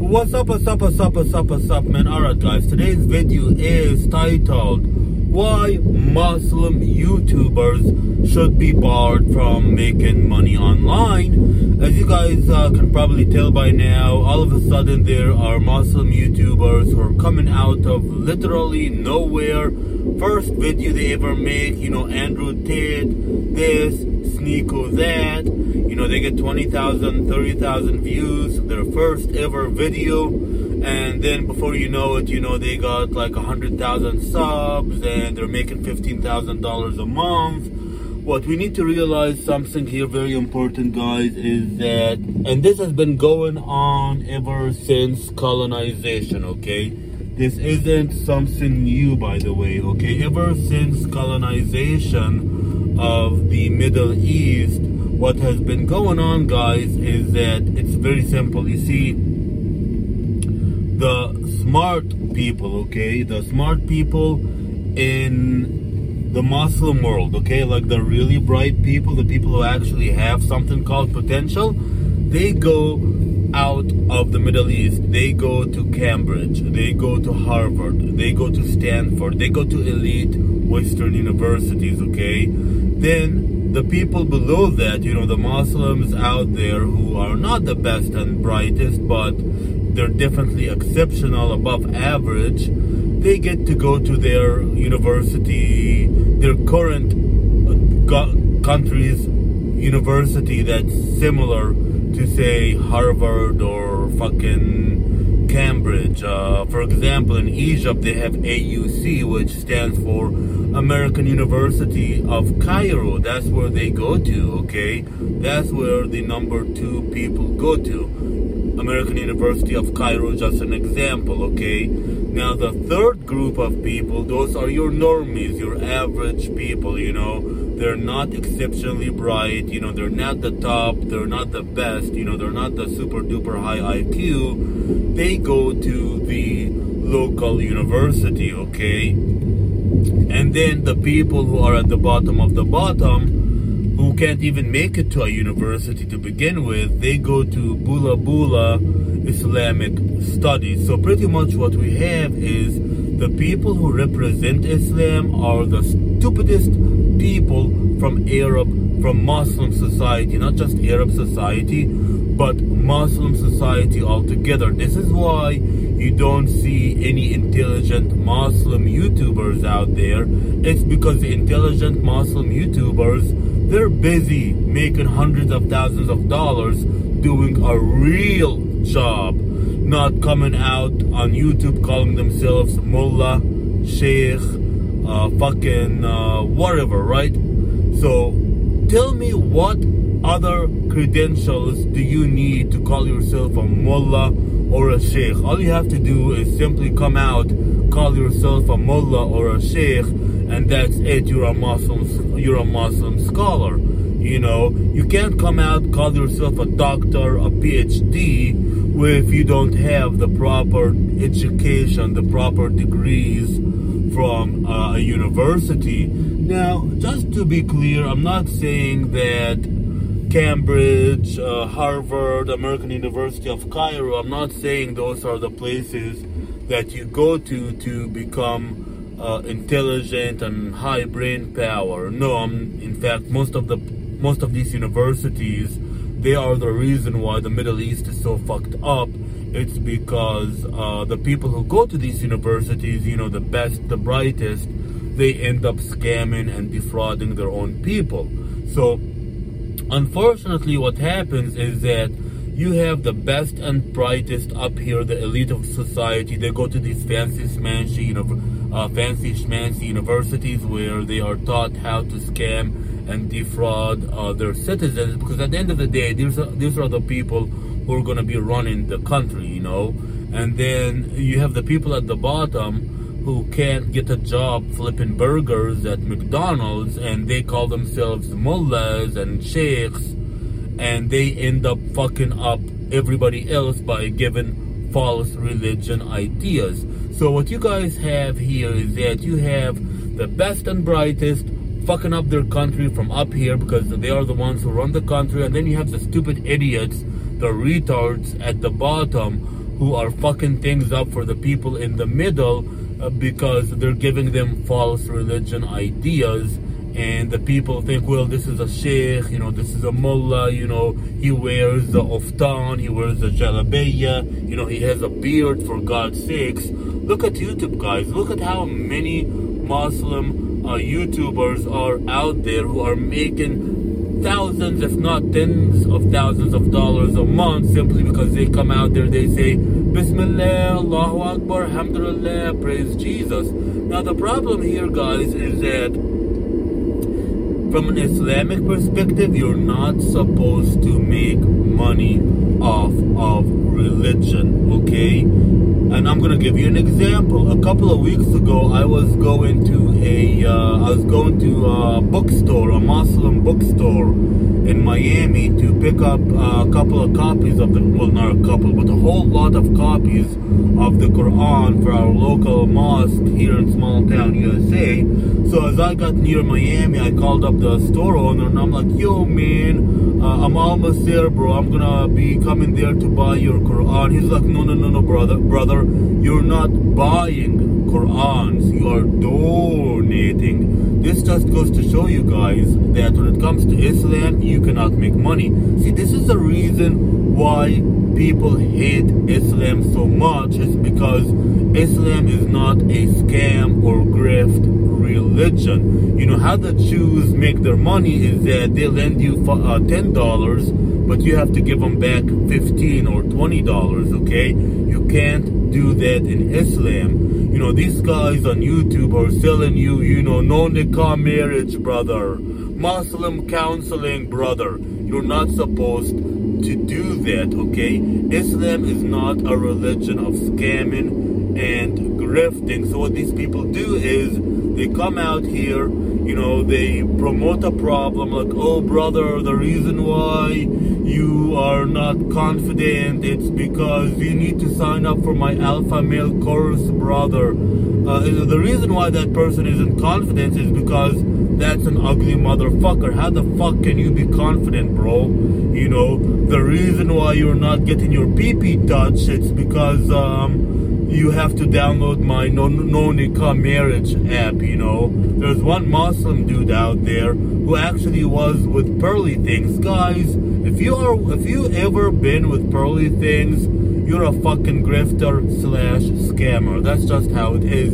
What's up, man? Alright, guys, today's video is titled Why Muslim YouTubers Should Be Barred from Making Money Online. As you guys can probably tell by now, all of a sudden there are Muslim YouTubers who are coming out of literally nowhere. First video they ever make, Andrew Tate, this, Sneeko that, they get 20,000, 30,000 views, their first ever video, and then before you know it, they got like 100,000 subs, and they're making $15,000 a month. What we need to realize, something here very important, guys, is that, and this has been going on ever since colonization, okay? This isn't something new, by the way, okay? Ever since colonization of the Middle East, what has been going on, guys, is that it's very simple. You see, the smart people, okay? The smart people in the Muslim world, okay? Like the really bright people, the people who actually have something called potential, they go out of the Middle East. They go to Cambridge, they go to Harvard, they go to Stanford, they go to elite Western universities, okay? Then the people below that, the Muslims out there who are not the best and brightest, but they're definitely exceptional, above average, they get to go to their university, their current country's university that's similar to, say, Harvard or fucking Cambridge. For example, in Egypt, they have AUC, which stands for American University of Cairo. That's where they go to, okay? That's where the number 2 people go to. American University of Cairo, just an example, okay? Now, the third group of people, those are your normies, your average people, They're not exceptionally bright, they're not the top, they're not the best, they're not the super duper high IQ. They go to the local university, okay? And then the people who are at the bottom of the bottom, who can't even make it to a university to begin with, they go to Bula Islamic Studies. So pretty much what we have is the people who represent Islam are the stupidest people from Muslim society, not just Arab society, but Muslim society altogether. This is why you don't see any intelligent Muslim YouTubers out there. It's because the intelligent Muslim YouTubers, they're busy making hundreds of thousands of dollars doing a real job, not coming out on YouTube calling themselves mullah, sheikh, whatever, right? So tell me, what other credentials do you need to call yourself a mullah or a sheikh? All you have to do is simply come out, call yourself a mullah or a sheikh, and that's it. You're a Muslim scholar. You can't come out, call yourself a doctor, a PhD, if you don't have the proper education, the proper degrees from a university. Now, just to be clear, I'm not saying that Cambridge, Harvard, American University of Cairo, I'm not saying those are the places that you go to become intelligent and high brain power. No, in fact, most of these universities, they are the reason why the Middle East is so fucked up. It's because the people who go to these universities, the best, the brightest, they end up scamming and defrauding their own people. So unfortunately, what happens is that you have the best and brightest up here, the elite of society. They go to these fancy schmancy universities where they are taught how to scam and defraud their citizens, because at the end of the day, these are the people who are going to be running the country, And then you have the people at the bottom who can't get a job flipping burgers at McDonald's, and they call themselves mullahs and sheikhs, and they end up fucking up everybody else by giving false religion ideas. So what you guys have here is that you have the best and brightest fucking up their country from up here, because they are the ones who run the country, and then you have the stupid idiots, the retards at the bottom, who are fucking things up for the people in the middle because they're giving them false religion ideas. And the people think, well, this is a sheikh, this is a mullah, he wears the oftan, he wears the jalabiya, he has a beard, for God's sakes. Look at YouTube, guys. Look at how many Muslim YouTubers are out there who are making thousands, if not tens of thousands of dollars a month simply because they come out there, they say, Bismillah, Allahu Akbar, Alhamdulillah, praise Jesus. Now, the problem here, guys, is that from an Islamic perspective, you're not supposed to make money off of religion, okay? And I'm gonna give you an example. A couple of weeks ago, I was going to a bookstore, a Muslim bookstore in Miami, to pick up a couple of copies of not a couple, but a whole lot of copies of the Quran for our local mosque here in small town USA. So as I got near Miami, I called up the store owner and I'm like, yo man, I'm almost there, bro. I'm gonna be coming there to buy your Quran. He's like, no, brother, you're not buying Qurans, you are donating. This just goes to show you guys that when it comes to Islam, you cannot make money. See, this is the reason why people hate Islam so much, is because Islam is not a scam or grift religion. How the Jews make their money is that they lend you $10, but you have to give them back $15 or $20, okay? You can't do that in Islam. These guys on YouTube are selling you, no nikah marriage, brother. Muslim counseling, brother. You're not supposed to do that, okay? Islam is not a religion of scamming and grifting. So what these people do is they come out here, they promote a problem like, oh brother, the reason why you are not confident, it's because you need to sign up for my alpha male course, brother. The reason why that person isn't confident is because that's an ugly motherfucker. How the fuck can you be confident, bro? The reason why you're not getting your pee-pee touched, it's because you have to download my no nikah marriage app. There's one Muslim dude out there who actually was with Pearly Things. Guys, if you ever been with Pearly Things, you're a fucking grifter / scammer. That's just how it is.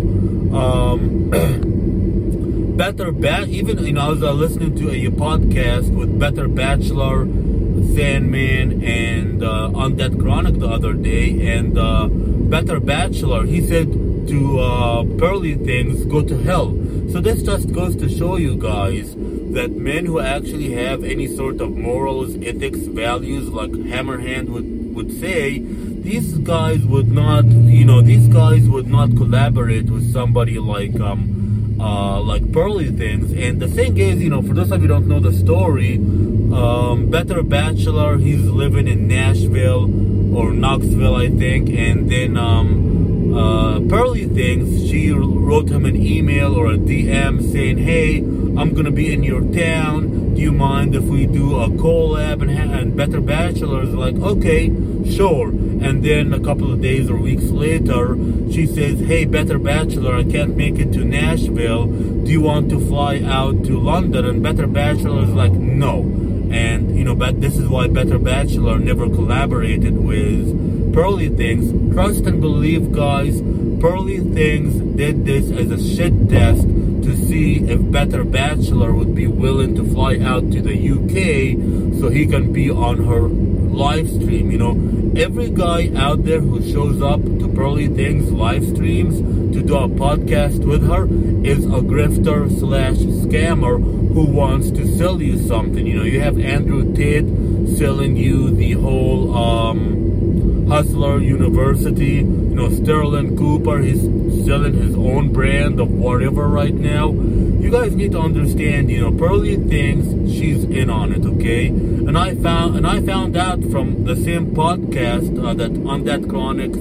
Even I was listening to a podcast with Better Bachelor, Sandman, and Undead Chronic the other day, and Better Bachelor, he said to Pearly Things, go to hell. So this just goes to show you guys that men who actually have any sort of morals, ethics, values, like Hammerhand would say, these guys would not collaborate with somebody like Pearly Things. And the thing is, for those of you who don't know the story, Better Bachelor, he's living in Nashville or Knoxville, I think, and then Pearly Things, she wrote him an email or a DM saying, hey, I'm gonna be in your town, do you mind if we do a collab? And Better Bachelor is like, okay, sure. And then a couple of days or weeks later, she says, hey, Better Bachelor, I can't make it to Nashville, do you want to fly out to London? And Better Bachelor is like, no. And but this is why Better Bachelor never collaborated with Pearly Things. Trust and believe, guys, Pearly Things did this as a shit test to see if Better Bachelor would be willing to fly out to the UK so he can be on her live stream. Every guy out there who shows up to Pearly Things live streams to do a podcast with her is a grifter / scammer who wants to sell you something. You have Andrew Tate selling you the whole Hustler University. Sterling Cooper, he's selling his own brand of whatever right now. You guys need to understand, Pearly Things, she's in on it, okay? And I found out from the same podcast that Undead Chronics,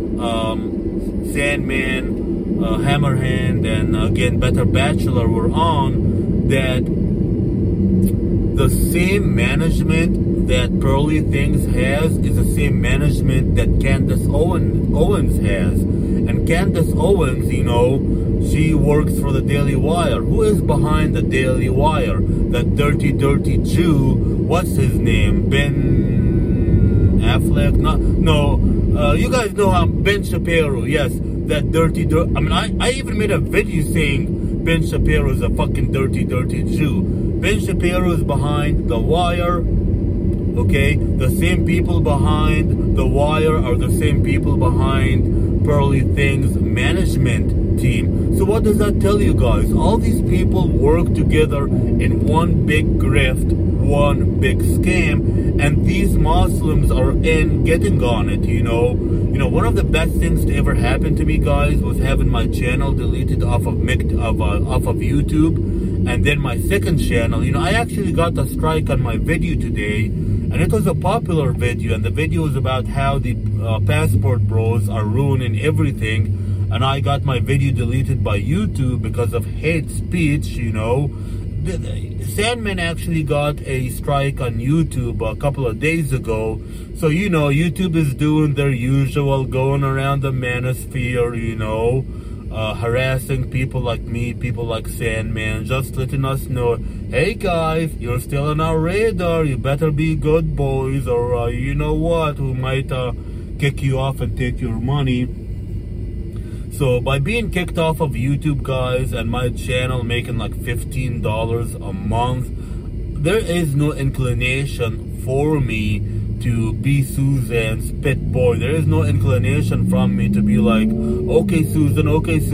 Sandman, Hammerhand, and again Better Bachelor were on, that the same management that Pearly Things has is the same management that Candace Owens has. And Candace Owens, you know, she works for the Daily Wire. Who is behind the Daily Wire? That dirty Jew, what's his name? Ben Affleck? No, you guys know Ben Shapiro, yes. That dirty, I mean, I even made a video saying Ben Shapiro is a fucking dirty Jew. Ben Shapiro is behind The Wire, okay? The same people behind The Wire are the same people behind Pearly Things management team. So what does that tell you guys? All these people work together in one big grift, one big scam, and these Muslims are getting on it, you know. You know, one of the best things to ever happen to me, guys, was having my channel deleted off of YouTube. And then my second channel, you know, I actually got a strike on my video today, and it was a popular video, and the video was about how the passport bros are ruining everything, and I got my video deleted by YouTube because of hate speech, you know. Sandman actually got a strike on YouTube a couple of days ago. So, you know, YouTube is doing their usual, going around the manosphere, you know, harassing people like me, people like Sandman, just letting us know, hey guys, you're still on our radar, you better be good boys, or you know what, we might kick you off and take your money. So by being kicked off of YouTube, guys, and my channel making like $15 a month, there is no inclination for me to be Susan's pet boy. There is no inclination from me to be like, okay Susan,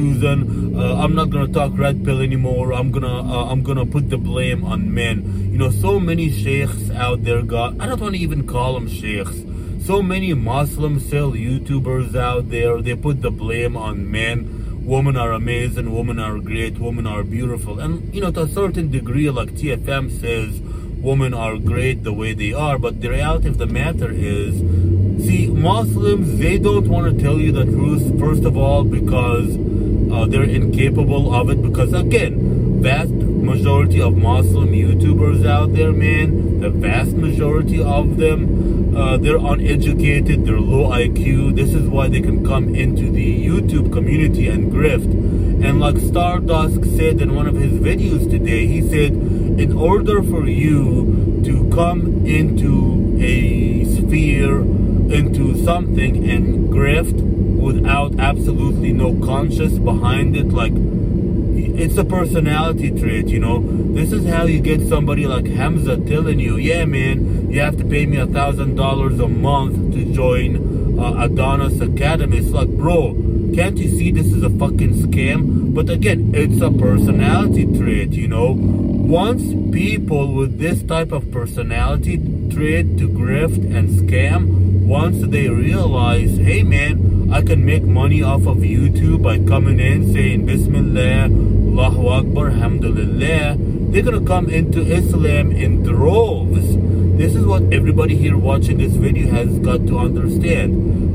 I'm not gonna talk red pill anymore. I'm gonna put the blame on men. You know, so many sheikhs out there I don't want to even call them sheikhs. So many Muslim cell YouTubers out there, they put the blame on men. Women are amazing, women are great, women are beautiful. And, you know, to a certain degree, like TFM says, women are great the way they are. But the reality of the matter is, see, Muslims, they don't want to tell you the truth, first of all, because they're incapable of it. Because, again, vast majority of Muslim YouTubers out there, man, the vast majority of them, they're uneducated, they're low IQ. This is why they can come into the YouTube community and grift. And like Stardust said in one of his videos today, he said, in order for you to come into a sphere, into something and grift without absolutely no conscience behind it, like, it's a personality trait, you know. This is how you get somebody like Hamza telling you, yeah man, you have to pay me $1,000 a month to join Adonis Academy. It's like, bro, can't you see this is a fucking scam? But again, it's a personality trait, you know. Once people with this type of personality trait to grift and scam, once they realize, hey man, I can make money off of YouTube by coming in saying Bismillah, Allahu Akbar, Alhamdulillah, they're gonna come into Islam in droves. This is what everybody here watching this video has got to understand.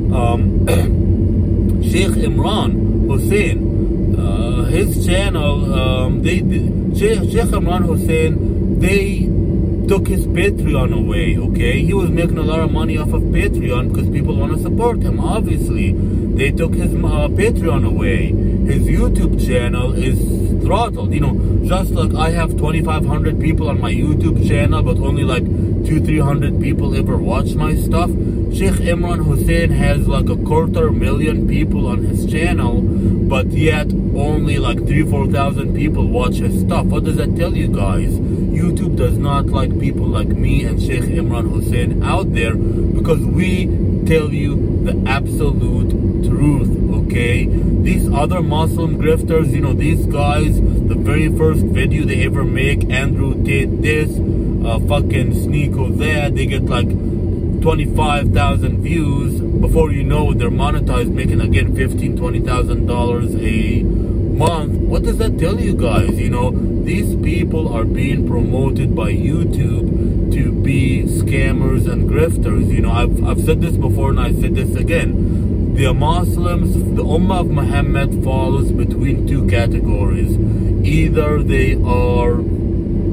Sheikh Imran Hussein, his channel, Sheikh Imran Hussein, they took his Patreon away, okay? He was making a lot of money off of Patreon because people want to support him, obviously. They took his Patreon away. His YouTube channel is throttled, you know, just like I have 2,500 people on my YouTube channel, but only like 200-300 people ever watch my stuff. Sheikh Imran Hussein has like 250,000 people on his channel, but yet only like 3,000-4,000 people watch his stuff. What does that tell you guys? YouTube does not like people like me and Sheikh Imran Hussein out there, because we tell you the absolute truth, okay? These other Muslim grifters, you know, these guys, the very first video they ever make, Andrew Tate this, fucking Sneeko that, they get like 25,000 views. Before you know, they're monetized, making again $15,000-$20,000 a month. What does that tell you guys? You know, these people are being promoted by YouTube to be scammers and grifters. You know, I've said this before and I said this again. The Muslims, the Ummah of Muhammad falls between two categories. Either they are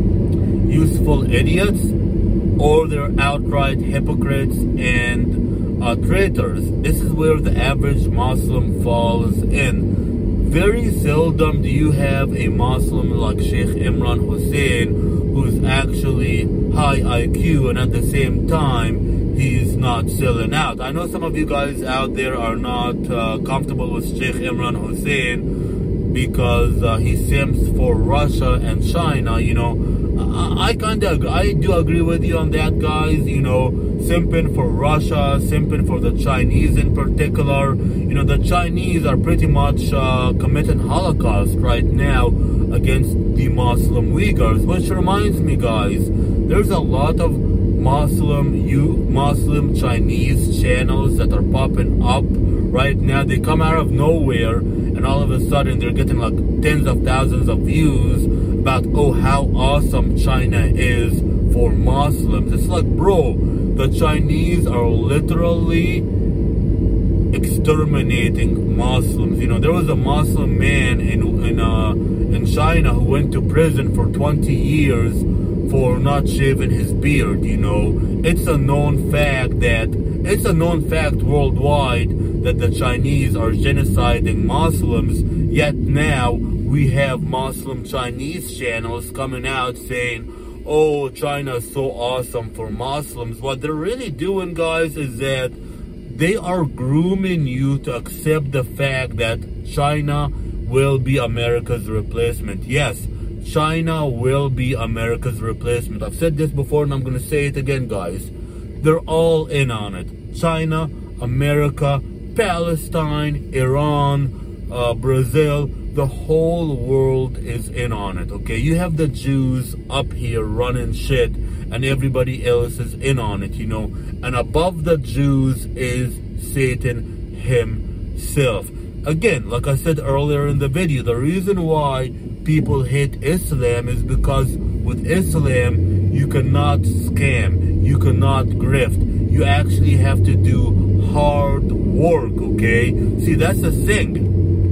useful idiots, or they're outright hypocrites and traitors. This is where the average Muslim falls in. Very seldom do you have a Muslim like Sheikh Imran Hosein who's actually high IQ and at the same time he's not selling out. I know some of you guys out there are not comfortable with Sheikh Imran Hosein because he sims for Russia and China. You know, I do agree with you on that, guys. You know, simping for Russia, simping for the Chinese in particular. You know, the Chinese are pretty much committing Holocaust right now against the Muslim Uyghurs, which reminds me, guys, there's a lot of Muslim Chinese channels that are popping up right now. They come out of nowhere and all of a sudden they're getting like tens of thousands of views about, oh, how awesome China is for Muslims. It's like, bro, the Chinese are literally exterminating Muslims. You know, there was a Muslim man in China who went to prison for 20 years for not shaving his beard. You know, it's a known fact worldwide that the Chinese are genociding Muslims, yet now we have Muslim Chinese channels coming out saying, oh, China is so awesome for Muslims. What they're really doing, guys, is that they are grooming you to accept the fact that China will be America's replacement. Yes, China will be America's replacement. I've said this before and I'm going to say it again, guys. They're all in on it. China, America, Palestine, Iran, Brazil, the whole world is in on it, okay? You have the Jews up here running shit and everybody else is in on it, you know? And above the Jews is Satan himself. Again, like I said earlier in the video, the reason why people hate Islam is because with Islam, you cannot scam, you cannot grift. You actually have to do hard work, okay? See, that's the thing.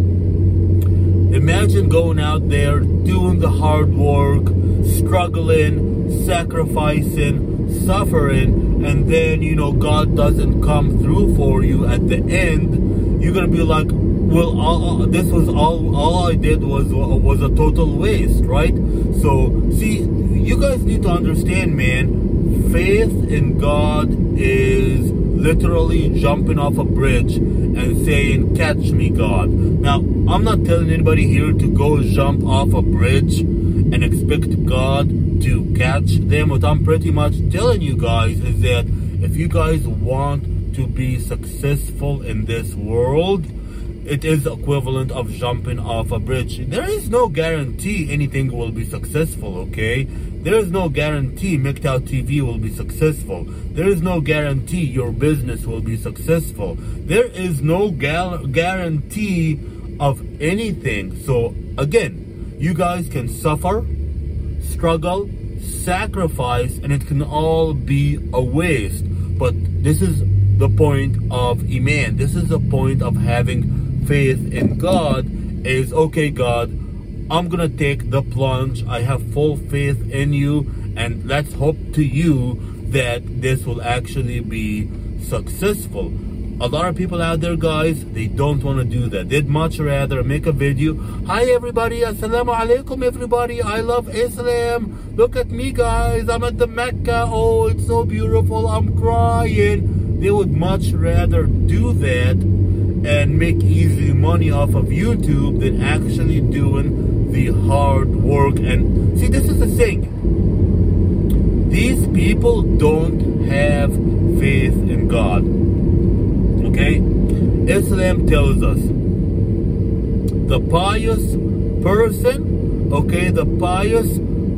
Imagine going out there, doing the hard work, struggling, sacrificing, suffering, and then, you know, God doesn't come through for you at the end. You're going to be like, well, this was all I did was a total waste, right? So, see, you guys need to understand, man, faith in God is literally jumping off a bridge and saying, catch me, God. Now, I'm not telling anybody here to go jump off a bridge and expect God to catch them. What I'm pretty much telling you guys is that if you guys want to be successful in this world, it is the equivalent of jumping off a bridge. There is no guarantee anything will be successful, okay? There is no guarantee MGTOW TV will be successful. There is no guarantee your business will be successful. There is no guarantee of anything. So again, you guys can suffer, struggle, sacrifice, and it can all be a waste. But this is the point of Iman. This is the point of having faith in God is, okay, God, I'm gonna take the plunge. I have full faith in you, and let's hope to you that this will actually be successful. A lot of people out there, guys, they don't want to do that. They'd much rather make a video. Hi everybody, assalamu alaikum everybody, I love Islam. Look at me, guys, I'm at the Mecca. Oh, it's so beautiful, I'm crying. They would much rather do that and make easy money off of YouTube than actually doing the hard work. And see, this is the thing. These people don't have faith in God. Okay? Islam tells us the pious person, okay, the pious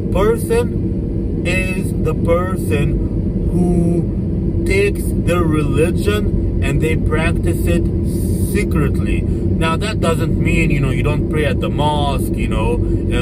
person is the person who takes their religion and they practice it secretly. Now that doesn't mean, you know, you don't pray at the mosque, you know,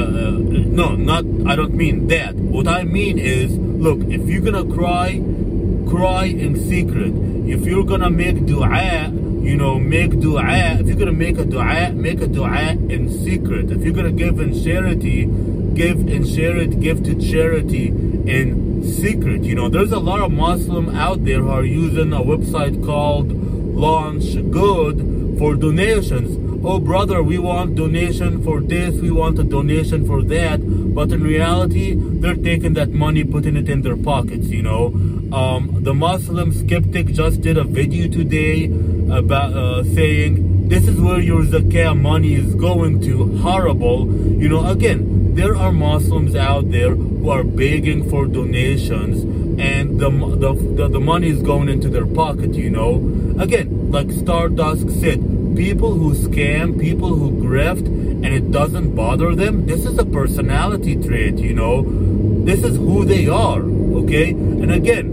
I don't mean that. What I mean is, look, if you're gonna cry in secret. If you're gonna make dua, you know, make dua. If you're gonna make a dua in secret. If you're gonna give in charity, give to charity in secret. You know, there's a lot of Muslims out there who are using a website called Launch Good for donations. Oh brother, we want donation for this, we want a donation for that, but in reality they're taking that money, putting it in their pockets. You know, the Muslim skeptic just did a video today about saying this is where your zakah money is going to. Horrible. You know, again, there are Muslims out there who are begging for donations, and the money is going into their pocket. You know, again, like Stardust said, people who scam, people who grift, and it doesn't bother them, this is a personality trait. You know, this is who they are. Okay, and again,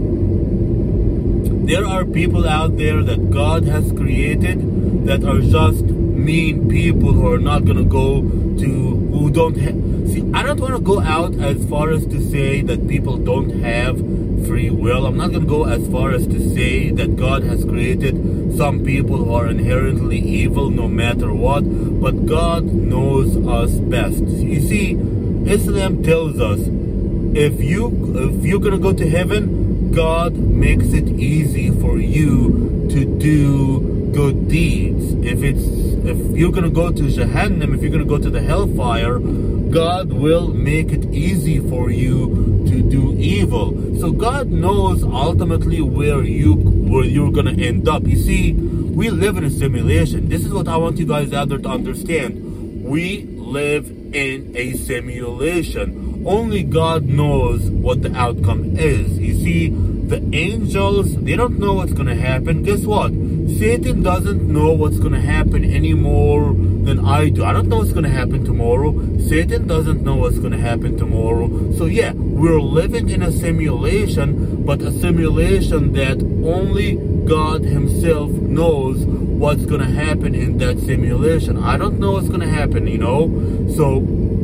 there are people out there that God has created that are just mean people who are not gonna go to, who don't have. See, I don't want to go out as far as to say that people don't have free will. I'm not going to go as far as to say that God has created some people who are inherently evil no matter what, but God knows us best. You see, Islam tells us if you're going to go to heaven, God makes it easy for you to do good deeds. If you're going to go to Jahannam, if you're going to go to the hellfire, God will make it easy for you to do evil. So God knows ultimately where you're gonna end up. You see, we live in a simulation. This is what I want you guys out there to understand. We live in a simulation. Only God knows what the outcome is. You see, the angels, they don't know what's gonna happen. Guess what? Satan doesn't know what's gonna happen any more than I do. I don't know what's gonna happen tomorrow. Satan doesn't know what's gonna happen tomorrow. So yeah, we're living in a simulation, but a simulation that only God himself knows what's gonna happen in that simulation. I don't know what's gonna happen, you know? So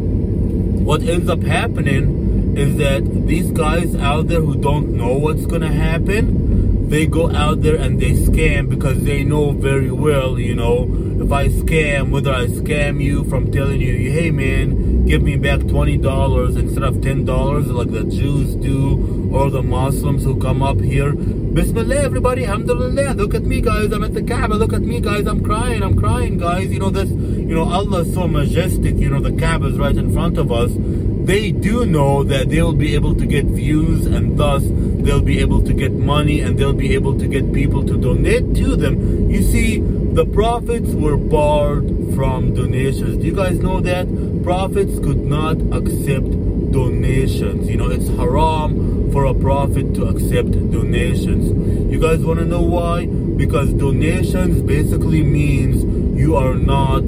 what ends up happening is that these guys out there who don't know what's gonna happen, they go out there and they scam because they know very well, you know, if I scam, whether I scam you from telling you, hey man, give me back $20 instead of $10 like the Jews do, or the Muslims who come up here. Bismillah, everybody, alhamdulillah, look at me guys, I'm at the Kaaba, look at me guys, I'm crying guys, you know, this, you know, Allah is so majestic, you know, the Kaaba is right in front of us. They do know that they'll be able to get views, and thus they'll be able to get money, and they'll be able to get people to donate to them. You see, the prophets were barred from donations. Do you guys know that? Prophets could not accept donations. You know, it's haram for a prophet to accept donations. You guys want to know why? Because donations basically means you are not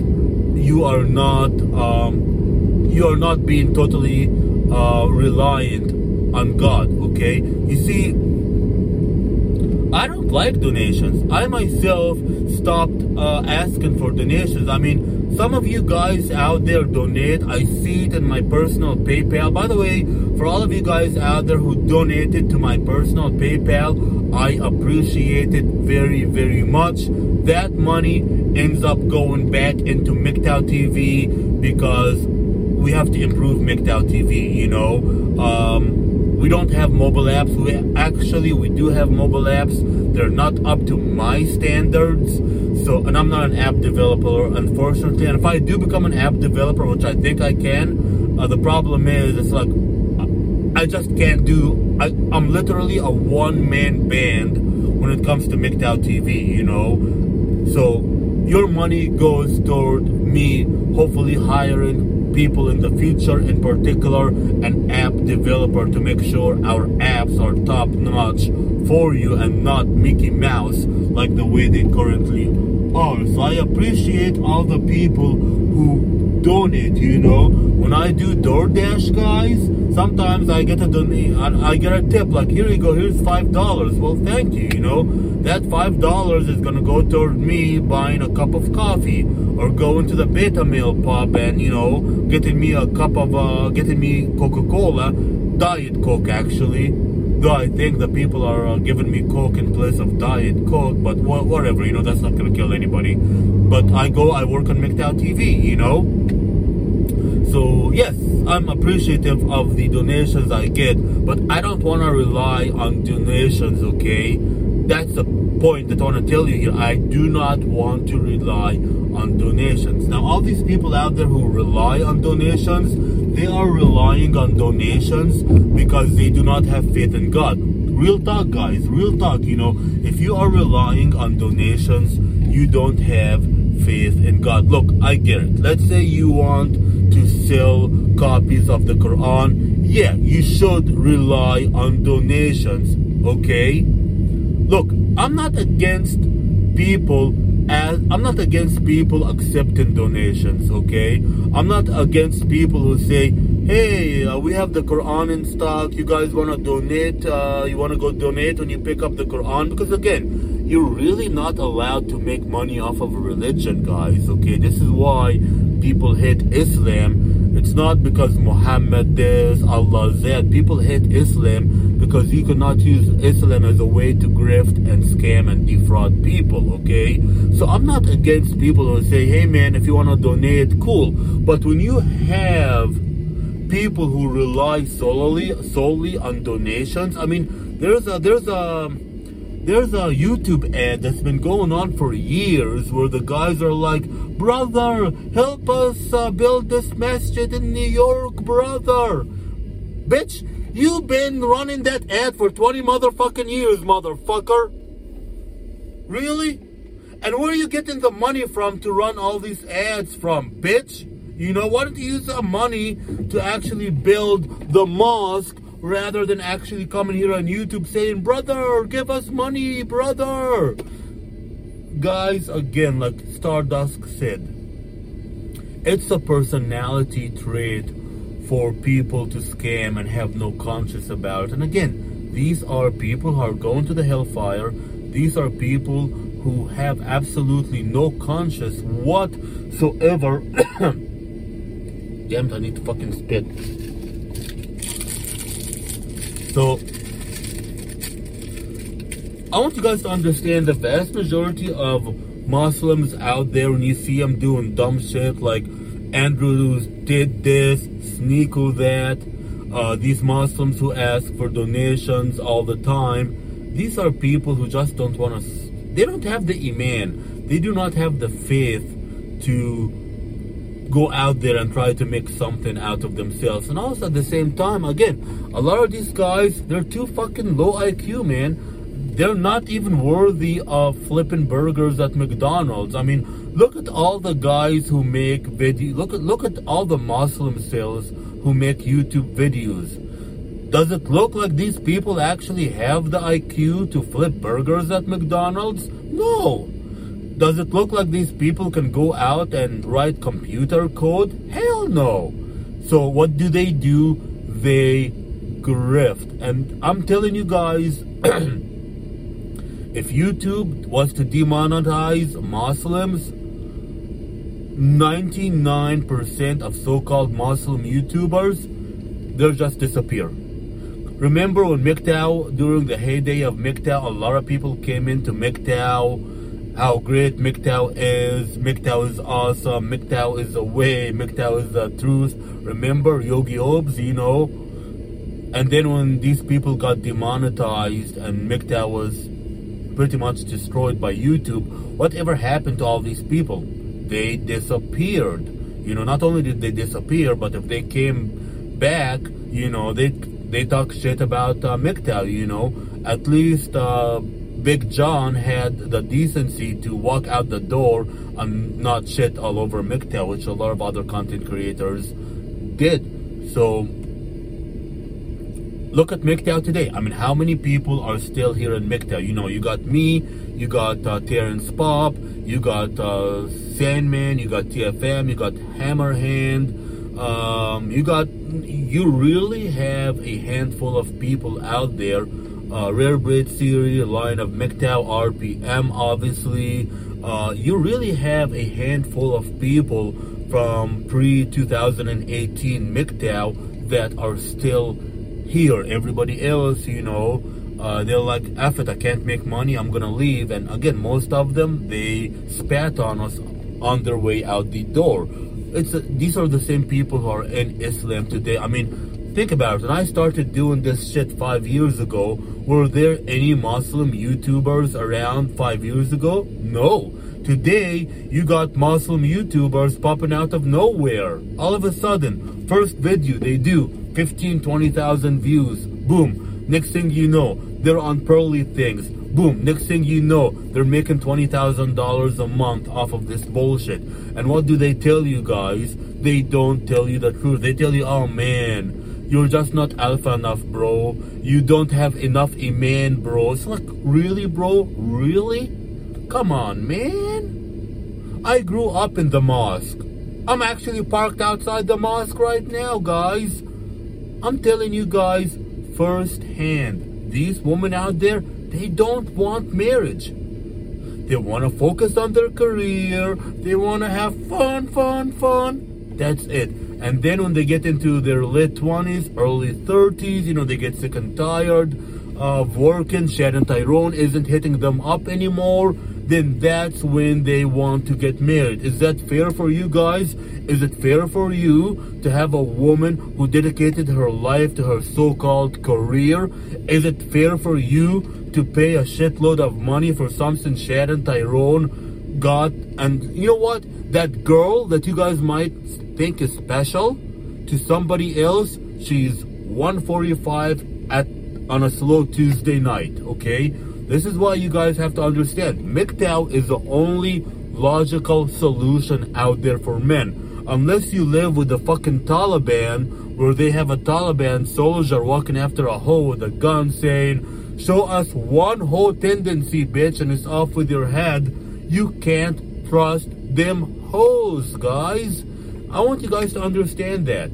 being totally reliant on God. Okay, you see, I don't like donations. I myself stopped asking for donations. I mean, some of you guys out there donate. I see it in my personal PayPal. By the way, for all of you guys out there who donated to my personal PayPal, I appreciate it very, very much. That money ends up going back into MGTOW TV because we have to improve MGTOW TV, you know. We don't have mobile apps. We do have mobile apps. They're not up to my standards. So, and I'm not an app developer, unfortunately. And if I do become an app developer, which I think I can, the problem is, it's like, I just can't do, I'm literally a one-man band when it comes to MGTOW TV, you know. So, your money goes toward me, hopefully hiring people in the future, in particular an app developer, to make sure our apps are top notch for you and not Mickey Mouse like the way they currently are. So I appreciate all the people who donate, you know. When I do DoorDash, guys, sometimes I get I get a tip, like, here you go, here's $5. Well, thank you, you know. That $5 is gonna go toward me buying a cup of coffee, or going to the Beta Meal pub and, you know, getting me Coca-Cola, Diet Coke actually. Though I think the people are giving me Coke in place of Diet Coke, but whatever, you know, that's not gonna kill anybody. But I work on MGTOW TV, you know. So yes, I'm appreciative of the donations I get, but I don't want to rely on donations, okay? That's the point that I want to tell you here. I do not want to rely on donations. Now, all these people out there who rely on donations, they are relying on donations because they do not have faith in God. Real talk, guys, real talk. If you are relying on donations, you don't have faith in God. Look, I get it. Let's say you want to sell copies of the Quran. Yeah, you should rely on donations, okay? Look, I'm not against people accepting donations, okay? I'm not against people who say, hey, we have the Quran in stock, you guys want to donate, you want to go donate when you pick up the Quran, because again, you're really not allowed to make money off of a religion, guys, okay? This is why people hate Islam. It's not because Muhammad this, Allah that. People hate Islam because you cannot use Islam as a way to grift and scam and defraud people, okay? So I'm not against people who say, hey man, if you want to donate, cool. But when you have people who rely solely on donations, I mean, there's a YouTube ad that's been going on for years where the guys are like, brother, help us build this masjid in New York, brother. Bitch, you've been running that ad for 20 motherfucking years, motherfucker. Really? And where are you getting the money from to run all these ads from, bitch? Why don't you use the money to actually build the mosque rather than actually coming here on YouTube saying, brother, give us money, brother. Guys, again, like Stardust said, it's a personality trait for people to scam and have no conscience about it. And again, these are people who are going to the hellfire. These are people who have absolutely no conscience whatsoever. Damn it, I need to fucking spit. So, I want you guys to understand the vast majority of Muslims out there, when you see them doing dumb shit like Andrews did this, Sneeko that, these Muslims who ask for donations all the time, these are people who just don't want to, they don't have the iman, they do not have the faith to go out there and try to make something out of themselves. And also at the same time, again, a lot of these guys, they're too fucking low IQ, man. They're not even worthy of flipping burgers at McDonald's. I mean, look at all the guys who make videos. Look at all the Muslim sales who make YouTube videos. Does it look like these people actually have the IQ to flip burgers at McDonald's? No. Does it look like these people can go out and write computer code? Hell no. So what do? They grift. And I'm telling you guys, if YouTube was to demonetize Muslims, 99% of so-called Muslim YouTubers, they'll just disappear. Remember when MGTOW, during the heyday of MGTOW, a lot of people came into MGTOW, how great MGTOW is awesome, MGTOW is the way, MGTOW is the truth. Remember Yogi Obes, And then when these people got demonetized and MGTOW was pretty much destroyed by YouTube, whatever happened to all these people? They disappeared. Not only did they disappear, but if they came back, they talk shit about MGTOW, At least Big John had the decency to walk out the door and not shit all over MGTOW, which a lot of other content creators did. So, look at MGTOW today. I mean, how many people are still here in MGTOW? You got me, you got Terrence Pop, you got Sandman, you got TFM, you got Hammerhand, you really have a handful of people out there. Rare Breed series, line of MGTOW, RPM, obviously. You really have a handful of people from pre-2018 MGTOW that are still here. Everybody else, they're like, F it, I can't make money, I'm gonna leave. And again, most of them, they spat on us on their way out the door. these are the same people who are in Islam today. I mean, think about it. When I started doing this shit 5 years ago, were there any Muslim YouTubers around 5 years ago? No. Today, you got Muslim YouTubers popping out of nowhere. All of a sudden, first video they do, 15, 20,000 views. Boom. Next thing you know, they're on Pearly Things. Boom. Next thing you know, they're making $20,000 a month off of this bullshit. And what do they tell you guys? They don't tell you the truth. They tell you, oh man, you're just not alpha enough, bro. You don't have enough iman, bro. It's like, really, bro? Really? Come on, man. I grew up in the mosque. I'm actually parked outside the mosque right now, guys. I'm telling you guys firsthand, these women out there, they don't want marriage. They want to focus on their career. They want to have fun. That's it. And then when they get into their late 20s, early 30s, they get sick and tired of working. Sharon Tyrone isn't hitting them up anymore. Then that's when they want to get married. Is that fair for you guys? Is it fair for you to have a woman who dedicated her life to her so-called career? Is it fair for you to pay a shitload of money for something Sharon Tyrone got? And you know what? That girl that you guys might think is special, to somebody else, she's 145 on a slow Tuesday night, okay? This is why you guys have to understand, MGTOW is the only logical solution out there for men. Unless you live with the fucking Taliban, where they have a Taliban soldier walking after a hoe with a gun saying, show us one hoe tendency, bitch, and it's off with your head. You can't trust them hoes, guys. I want you guys to understand that.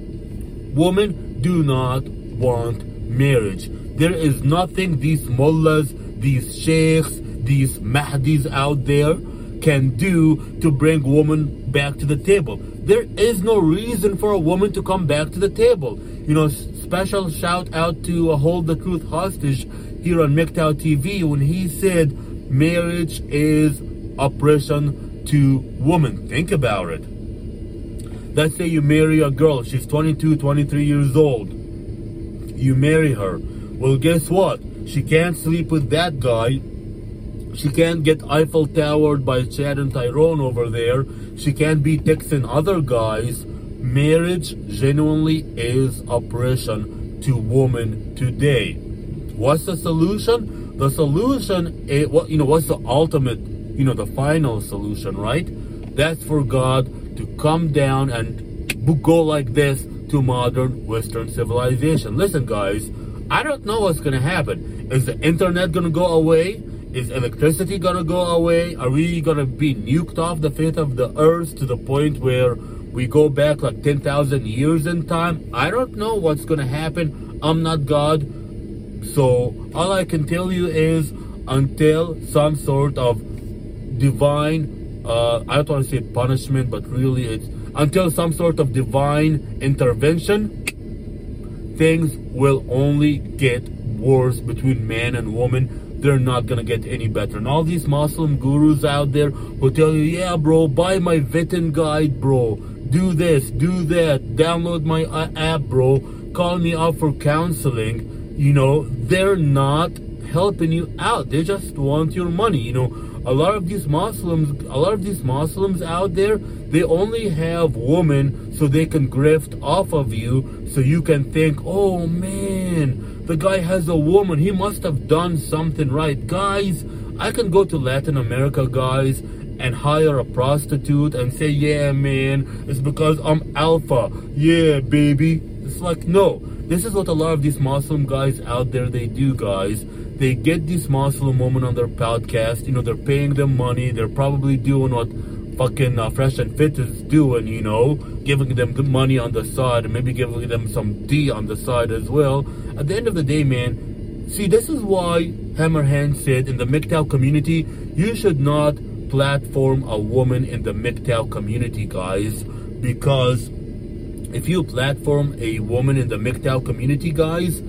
Women do not want marriage. There is nothing these mullahs, these sheikhs, these Mahdis out there can do to bring women back to the table. There is no reason for a woman to come back to the table. Special shout out to Hold the Truth Hostage here on MGTOW TV when he said marriage is oppression to women. Think about it. Let's say you marry a girl, she's 22, 23 years old. You marry her. Well, guess what? She can't sleep with that guy. She can't get Eiffel Towered by Sharon Tyrone over there. She can't be texting other guys. Marriage genuinely is oppression to women today. What's the solution? The solution is, what's the ultimate, the final solution, right? That's for God to come down and go like this to modern Western civilization. Listen, guys, I don't know what's going to happen. Is the internet going to go away? Is electricity going to go away? Are we going to be nuked off the face of the earth to the point where we go back like 10,000 years in time? I don't know what's going to happen. I'm not God. So all I can tell you is until some sort of divine, I don't want to say punishment, but really it's until some sort of divine intervention, things will only get worse between man and woman. They're not gonna get any better. And all these Muslim gurus out there who tell you, yeah, bro, buy my Vitten guide, bro. Do this, do that. Download my app, bro. Call me up for counseling. They're not helping you out. They just want your money. A lot of these Muslims out there, they only have women so they can grift off of you, so you can think, oh man, the guy has a woman, he must have done something right. Guys, I can go to Latin America, guys, and hire a prostitute and say, yeah man, it's because I'm alpha. Yeah, baby. It's like, no. This is what a lot of these Muslim guys out there, they do, guys. They get these Muslim women on their podcast. They're paying them money. They're probably doing what fucking Fresh and Fit is doing, giving them the money on the side and maybe giving them some D on the side as well. At the end of the day, man, see, this is why Hammerhand said in the MGTOW community, you should not platform a woman in the MGTOW community, guys, because if you platform a woman in the MGTOW community, guys,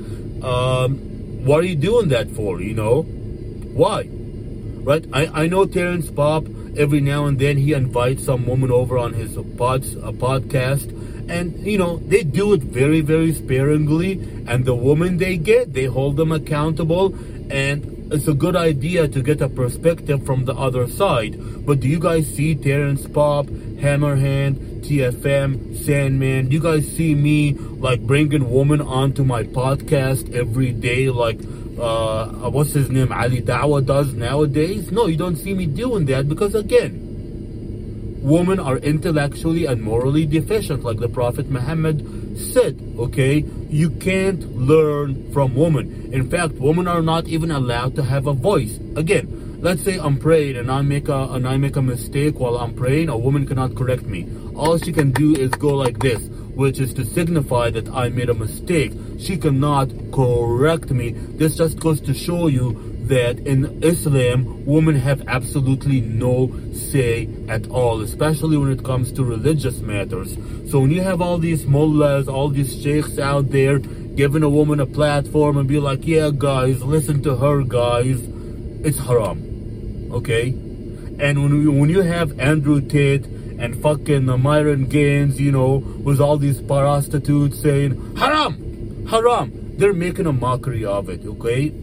what are you doing that for, Why? Right? I know Terrence Popp every now and then he invites some woman over on his podcast. And, they do it very, very sparingly. And the woman they hold them accountable. And it's a good idea to get a perspective from the other side. But do you guys see Terrence Pop, Hammerhand, TFM, Sandman? Do you guys see me, like, bringing women onto my podcast every day, like, what's his name, Ali Dawah does nowadays? No, you don't see me doing that because, again, women are intellectually and morally deficient, like the Prophet Muhammad said, okay? You can't learn from women. In fact, women are not even allowed to have a voice. Again, let's say I'm praying and I make a mistake while I'm praying. A woman cannot correct me. All she can do is go like this, which is to signify that I made a mistake. She cannot correct me. This just goes to show you that in Islam, women have absolutely no say at all, especially when it comes to religious matters. So when you have all these mullahs, all these sheikhs out there giving a woman a platform and be like, yeah, guys, listen to her, guys, it's haram, okay? And when you have Andrew Tate and fucking Myron Gaines, with all these prostitutes saying, haram, haram, they're making a mockery of it, okay?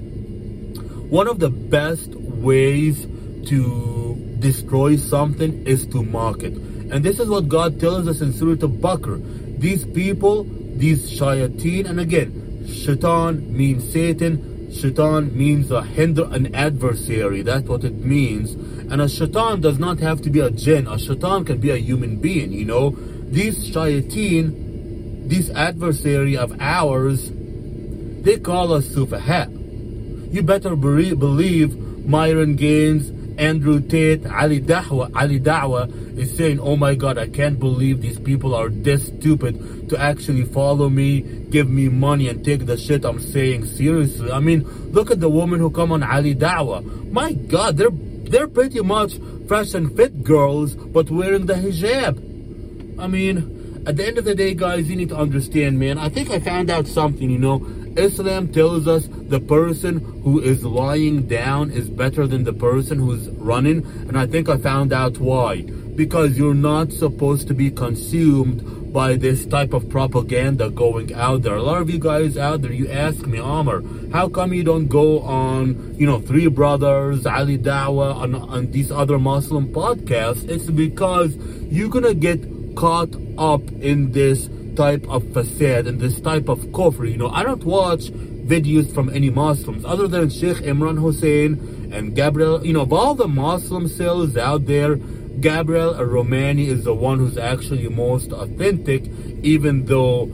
One of the best ways to destroy something is to mock it. And this is what God tells us in Surah Al-Baqarah. These people, these shayateen, and again, shaitan means Satan, shaitan means an adversary. That's what it means. And a shaitan does not have to be a jinn. A shaitan can be a human being, These shayateen, this adversary of ours, they call us sufaha. You better believe Myron Gaines, Andrew Tate, Ali Dawah is saying, oh my God, I can't believe these people are this stupid to actually follow me, give me money, and take the shit I'm saying seriously. I mean, look at the women who come on Ali Dawah. My God, they're pretty much fresh and fit girls, but wearing the hijab. I mean, at the end of the day, guys, you need to understand, man. I think I found out something, Islam tells us the person who is lying down is better than the person who's running. And I think I found out why. Because you're not supposed to be consumed by this type of propaganda going out there. A lot of you guys out there, you ask me, Amr, how come you don't go on, Three Brothers, Ali Dawah, on these other Muslim podcasts? It's because you're going to get caught up in this type of facade and this type of kufr. I don't watch videos from any Muslims other than Sheikh Imran Hussein and Gabriel. Of all the Muslim cells out there, Gabriel Romani is the one who's actually most authentic, even though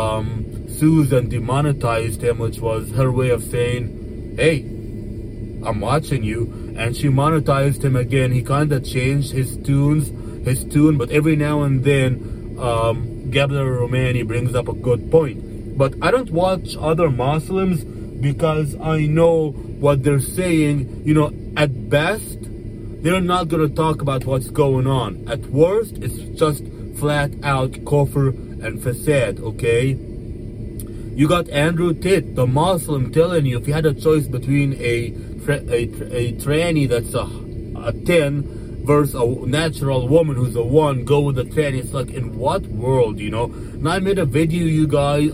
Susan demonetized him, which was her way of saying, hey, I'm watching you. And she monetized him again. He kind of changed his tune, but every now and then Gabriel Romani brings up a good point. But I don't watch other Muslims because I know what they're saying. At best, they're not going to talk about what's going on. At worst, it's just flat out kufr and fasad, okay? You got Andrew Tate, the Muslim, telling you if you had a choice between a tranny that's a 10 versus a natural woman who's a 1, go with the 10. It's like, in what world, And I made a video, you guys,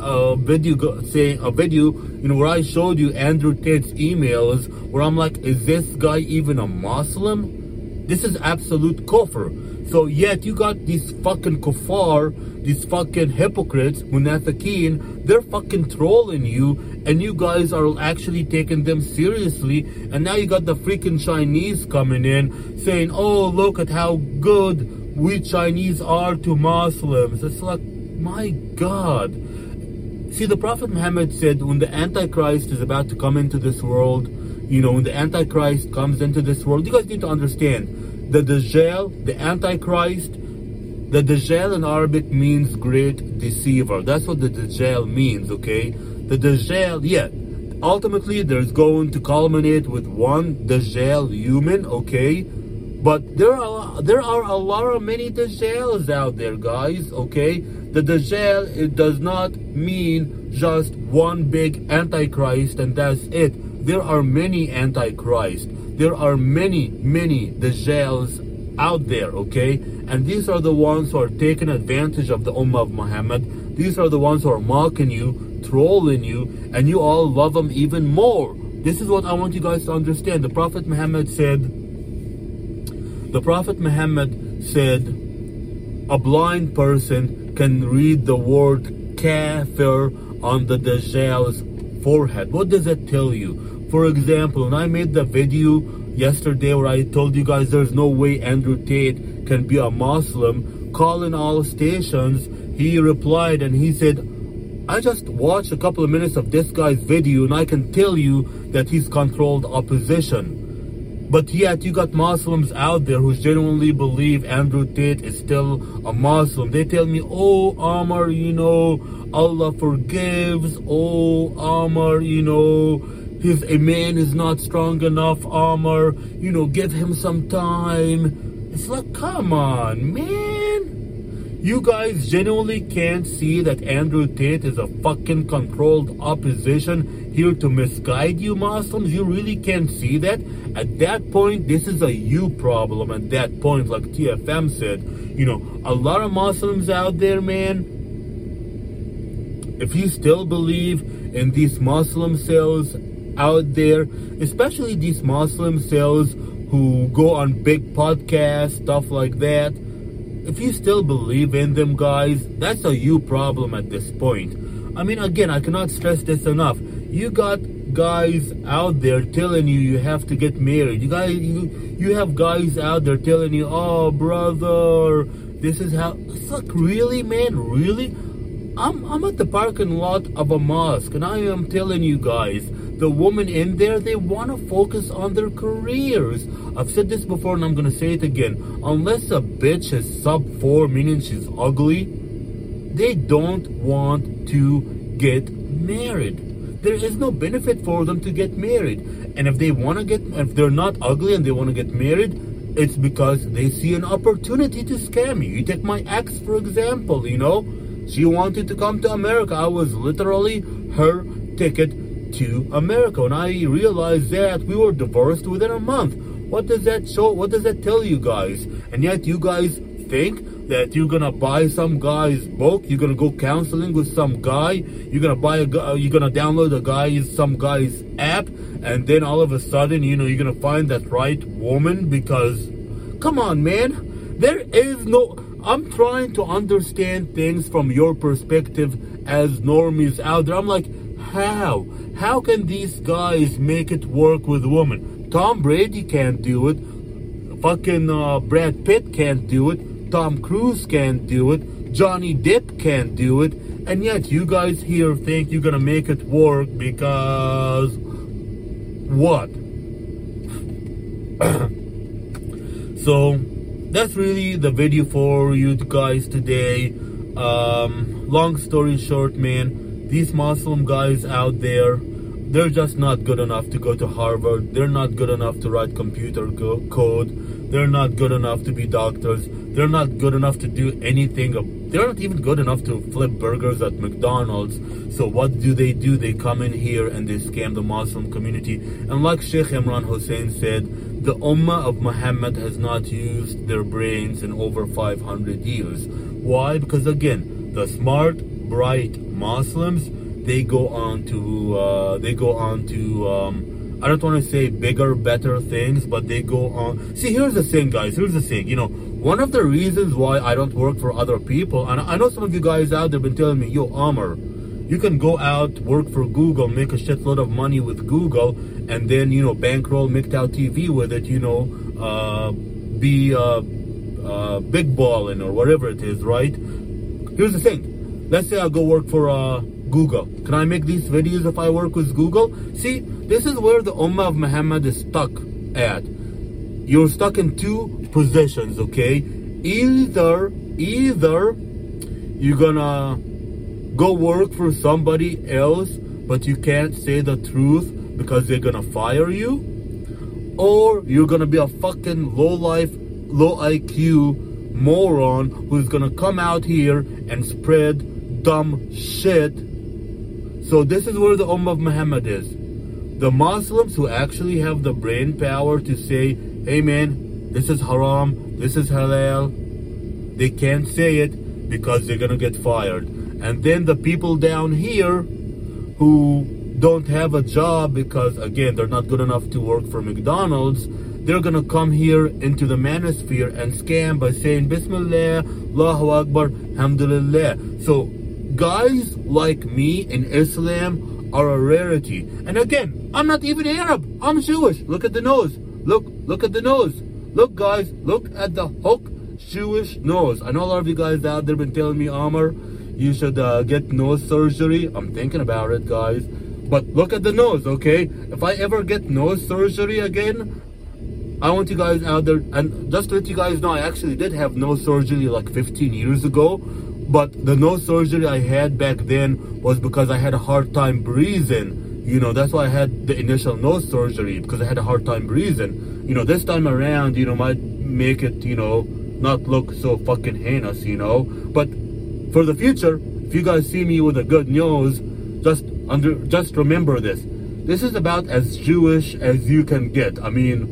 where I showed you Andrew Tate's emails, where I'm like, is this guy even a Muslim? This is absolute kufr. So yet you got these fucking kuffar, these fucking hypocrites, munafiqeen, they're fucking trolling you, and you guys are actually taking them seriously. And now you got the freaking Chinese coming in saying, oh, look at how good we Chinese are to Muslims. It's like, my God. See, the Prophet Muhammad said when the Antichrist is about to come into this world, when the Antichrist comes into this world, you guys need to understand, the Dajjal, the Antichrist, the Dajjal in Arabic means great deceiver. That's what the Dajjal means, okay? The Dajjal, ultimately there's going to culminate with one Dajjal human, okay? But there are a lot of many Dajjals out there, guys, okay? The Dajjal, it does not mean just one big Antichrist and that's it. There are many Antichrists. there are many Dajjals out there, okay? And these are the ones who are taking advantage of the Ummah of Muhammad. These are the ones who are mocking you, trolling you, and you all love them even more. This is what I want you guys to understand. The Prophet Muhammad said, a blind person can read the word kafir on the Dajjal's forehead. What does that tell you? For example, when I made the video yesterday where I told you guys there's no way Andrew Tate can be a Muslim, calling all stations, he replied and he said, I just watched a couple of minutes of this guy's video and I can tell you that he's controlled opposition. But yet you got Muslims out there who genuinely believe Andrew Tate is still a Muslim. They tell me, oh Amar, you know, Allah forgives. Oh Amar, you know, his iman is not strong enough. Amar, you know, give him some time. It's like, come on, man. You guys genuinely can't see that Andrew Tate is a fucking controlled opposition here to misguide you Muslims? You really can't see that? At that point, this is a you problem. At that point, like TFM said, you know, a lot of Muslims out there, man, if you still believe in these Muslim cells out there, especially these Muslim cells who go on big podcasts, stuff like that, if you still believe in them, guys, that's a you problem at this point. I mean, again, I cannot stress this enough. You got guys out there telling you have to get married. You have guys out there telling you, oh, brother, this is how... It's like, really, man? Really? I'm at the parking lot of a mosque, and I am telling you guys, the women in there, they want to focus on their careers. I've said this before and I'm going to say it again. Unless a bitch is sub 4, meaning she's ugly, they don't want to get married. There is no benefit for them to get married. And if they're not ugly and they want to get married, it's because they see an opportunity to scam you. You take my ex, for example, you know. She wanted to come to America. I was literally her ticket to America. When I realized that, we were divorced within a month. What does that show? What does that tell you guys? And yet you guys think that you're gonna buy some guy's book, you're gonna go counseling with some guy, you're gonna download some guy's app, and then all of a sudden, you know, you're gonna find that right woman. Because, come on, man, there is no... I'm trying to understand things from your perspective as normies out there. I'm like, how? How can these guys make it work with women? Tom Brady can't do it. Fucking Brad Pitt can't do it. Tom Cruise can't do it. Johnny Depp can't do it. And yet you guys here think you're gonna make it work because... what? So... that's really the video for you guys today. Long story short, man, these Muslim guys out there, they're just not good enough to go to Harvard. They're not good enough to write computer code. They're not good enough to be doctors. They're not good enough to do anything. They're not even good enough to flip burgers at McDonald's. So what do? They come in here and they scam the Muslim community. And like Sheikh Imran Hussein said, the Ummah of Muhammad has not used their brains in over 500 years. Why? Because again, the smart, bright Muslims, they go on to I don't want to say bigger, better things, but they go on. See, here's the thing, guys. Here's the thing. You know, one of the reasons why I don't work for other people, and I know some of you guys out there have been telling me, yo, Amar, you can go out, work for Google, make a shitload of money with Google, and then, you know, bankroll MGTOW TV with it, you know, be big balling or whatever it is, right? Here's the thing. Let's say I go work for Google. Can I make these videos if I work with Google? See, this is where the Ummah of Muhammad is stuck at. You're stuck in two positions, okay? Either you're gonna go work for somebody else, but you can't say the truth because they're gonna fire you, or you're gonna be a fucking low IQ moron who's gonna come out here and spread dumb shit. So this is where the Ummah of Muhammad is. the Muslims who actually have the brain power to say, hey man, this is haram, this is halal, they can't say it because they're gonna get fired. And then the people down here who don't have a job because, again, they're not good enough to work for McDonald's, they're gonna come here into the manosphere and scam by saying Bismillah, Allahu Akbar, Alhamdulillah. So guys like me in Islam are a rarity. And again, I'm not even Arab, I'm Jewish. Look at the nose. Look at the nose. Look guys, look at the hook Jewish nose. I know a lot of you guys out there been telling me, Amr, you should get nose surgery. I'm thinking about it, guys. But look at the nose, okay? If I ever get nose surgery again, I want you guys out there, and just to let you guys know, I actually did have nose surgery like 15 years ago. But the nose surgery I had back then was because I had a hard time breathing. You know, that's why I had the initial nose surgery, because I had a hard time breathing. You know, this time around, you know, might make it, you know, not look so fucking heinous, you know. But for the future, if you guys see me with a good nose, just remember this. This is about as Jewish as you can get. I mean,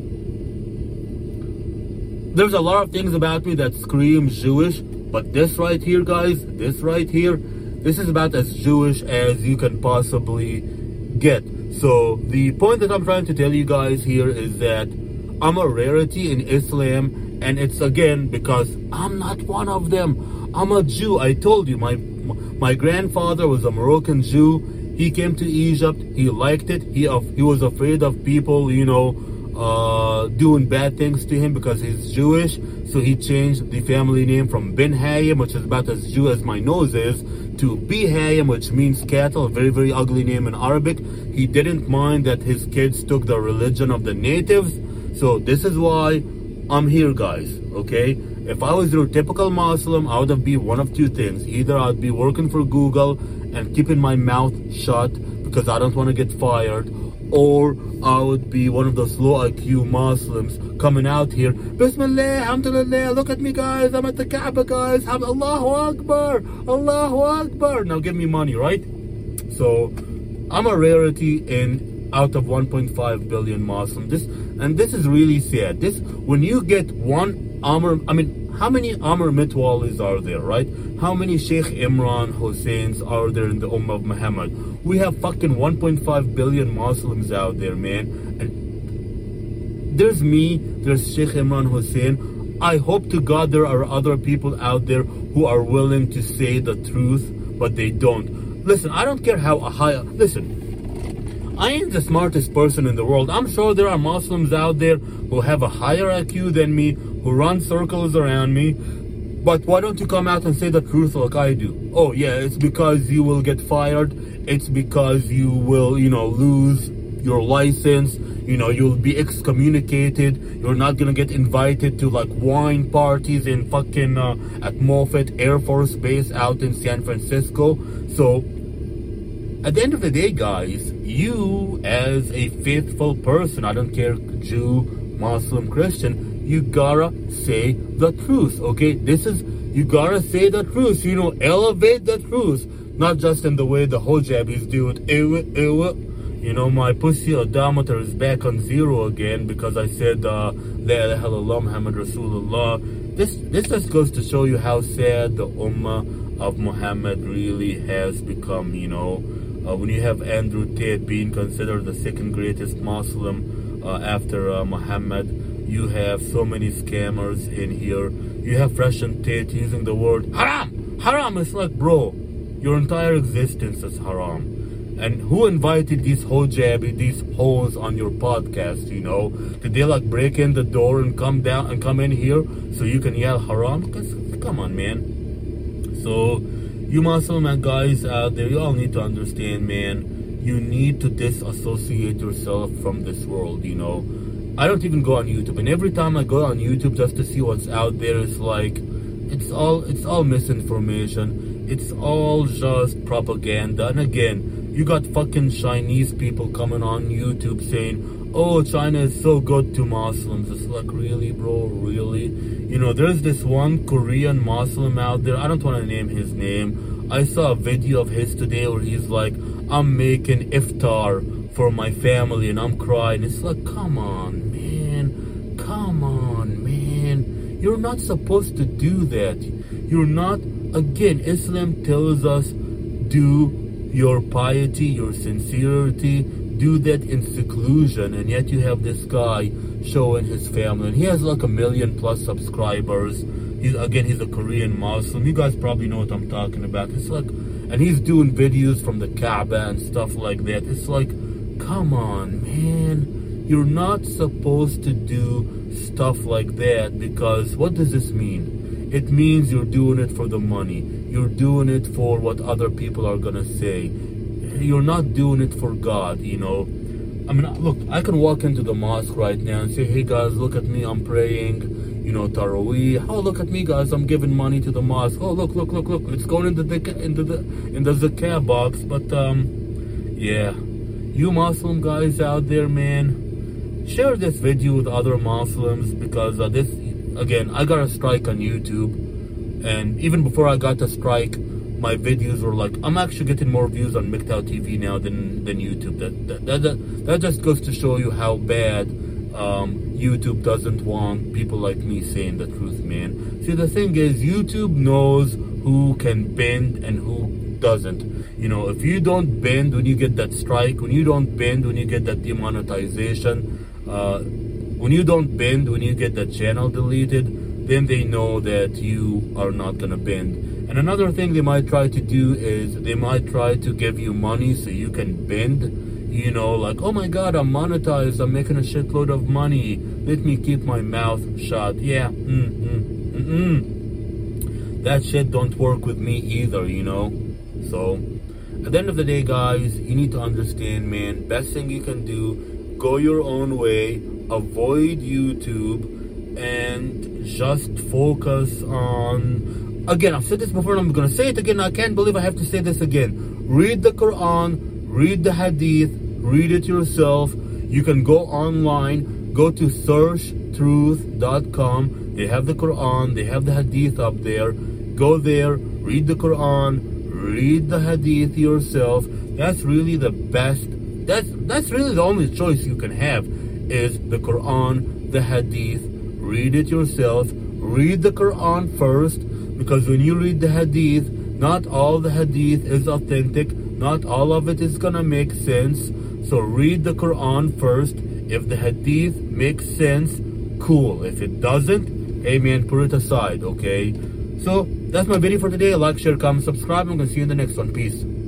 there's a lot of things about me that scream Jewish, but this right here, guys, this right here, this is about as Jewish as you can possibly get. So the point that I'm trying to tell you guys here is that I'm a rarity in Islam, and it's again because I'm not one of them. I'm a Jew. I told you, my grandfather was a Moroccan Jew. He came to Egypt. He liked it. He was afraid of people, you know, doing bad things to him because he's Jewish. So he changed the family name from Ben Hayim, which is about as Jew as my nose is, to Hayim, which means cattle, a very, very ugly name in Arabic. He didn't mind that his kids took the religion of the natives. So this is why I'm here, guys, okay? If I was your typical Muslim, I would be one of two things. Either I'd be working for Google and keeping my mouth shut because I don't want to get fired, or I would be one of those low IQ Muslims coming out here, Bismillah, Alhamdulillah, look at me guys, I'm at the Kaaba guys, Allahu Akbar, Allahu Akbar. Now give me money, right? So I'm a rarity out of 1.5 billion Muslims. This is really sad. When you get one Amr, I mean, how many Amr Mitwalis are there, right? How many Sheikh Imran Husseins are there in the Ummah of Muhammad? We have fucking 1.5 billion Muslims out there, man. And there's me, there's Sheikh Imran Hussein. I hope to God there are other people out there who are willing to say the truth, but they don't. Listen, I don't care how high, listen, I ain't the smartest person in the world. I'm sure there are Muslims out there who have a higher IQ than me, who run circles around me. But why don't you come out and say the truth like I do? Oh yeah, it's because you will get fired. It's because you will, you know, lose your license. You know, you'll be excommunicated. You're not gonna get invited to like wine parties in fucking at Moffett Air Force Base out in San Francisco. So at the end of the day, guys, you as a faithful person, I don't care, Jew, Muslim, Christian, you gotta say the truth, okay? You gotta say the truth, you know, elevate the truth, not just in the way the hijabis do it. You know, my pussy odometer is back on 0 again because I said, La ilaha illallah Muhammad Rasulullah. This just goes to show you how sad the Ummah of Muhammad really has become, you know. When you have Andrew Tate being considered the second greatest Muslim after Muhammad, you have so many scammers in here. You have Fresh and Tate using the word haram. Haram is like, bro, your entire existence is haram. And who invited these hijabi, these hoes on your podcast, you know? Did they like break in the door and come down and come in here so you can yell haram? Because, come on, man. So, you Muslim guys out there, you all need to understand, man, you need to disassociate yourself from this world, you know? I don't even go on YouTube, and every time I go on YouTube just to see what's out there, it's like, it's all misinformation, it's all just propaganda. And again, you got fucking Chinese people coming on YouTube saying, oh, China is so good to Muslims. It's like, really, bro, really? You know, there's this one Korean Muslim out there, I don't want to name his name. I saw a video of his today where he's like, I'm making iftar for my family, and I'm crying. It's like, come on, man. Come on, man. You're not supposed to do that. You're not, again, Islam tells us, do your piety, your sincerity, do that in seclusion, and yet you have this guy showing his family, and he has like 1 million+ subscribers. He's a Korean Muslim. You guys probably know what I'm talking about. It's like, and he's doing videos from the Kaaba and stuff like that. It's like, come on, man. You're not supposed to do stuff like that, because what does this mean? It means you're doing it for the money. You're doing it for what other people are gonna say. You're not doing it for God, you know. I mean, look, I can walk into the mosque right now and say, hey guys, look at me, I'm praying, you know, Taraweeh. Oh, look at me, guys, I'm giving money to the mosque. Oh, look, it's going into the zakah box. But yeah, you Muslim guys out there, man, share this video with other Muslims, because this, again, I got a strike on YouTube, and even before I got the strike, my videos were like, I'm actually getting more views on MGTOW TV now than YouTube. That just goes to show you how bad YouTube doesn't want people like me saying the truth, man. See, the thing is, YouTube knows who can bend and who doesn't. You know, if you don't bend when you get that strike, when you don't bend when you get that demonetization, when you don't bend when you get that channel deleted, then they know that you are not gonna bend. And another thing they might try to do is they might try to give you money so you can bend. You know, like, oh my God, I'm monetized, I'm making a shitload of money, let me keep my mouth shut. Yeah, that shit don't work with me either, you know. So, at the end of the day, guys, you need to understand, man, best thing you can do, go your own way, avoid YouTube, and just focus on, again, I've said this before and I'm going to say it again. I can't believe I have to say this again. Read the Quran, read the Hadith, read it yourself. You can go online, go to searchtruth.com. They have the Quran, they have the Hadith up there. Go there, read the Quran, read the Hadith yourself. That's really the best. That's really the only choice you can have, is the Quran, the Hadith. Read it yourself. Read the Quran first, because when you read the Hadith, not all the Hadith is authentic. Not all of it is gonna make sense. So read the Quran first. If the Hadith makes sense, cool. If it doesn't, hey man, put it aside, okay? So that's my video for today. Like, share, comment, subscribe. I'm gonna see you in the next one. Peace.